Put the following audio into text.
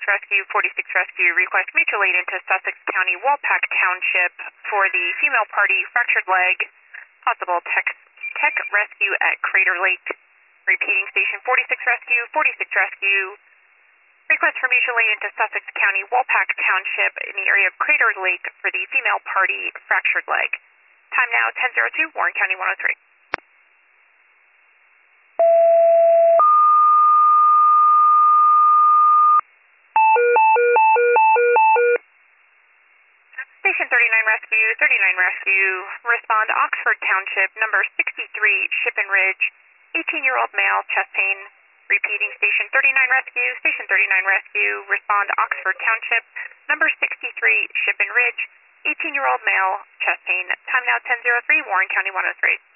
Rescue, 46 Rescue, request mutual aid into Sussex County, Walpack Township for the female party, fractured leg, possible tech rescue at Crater Lake. Repeating, station 46 Rescue, 46 Rescue, request for mutual aid into Sussex County, Walpack Township in the area of Crater Lake for the female party, fractured leg. Time now 10:02, Warren County 103. Station 39 Rescue, 39 Rescue, respond Oxford Township, number 63, Shippen Ridge, 18-year-old male, chest pain. Repeating, station 39 Rescue, station 39 Rescue, respond Oxford Township, number 63, Shippen Ridge, 18-year-old male, chest pain. Time now 10:03, Warren County 103.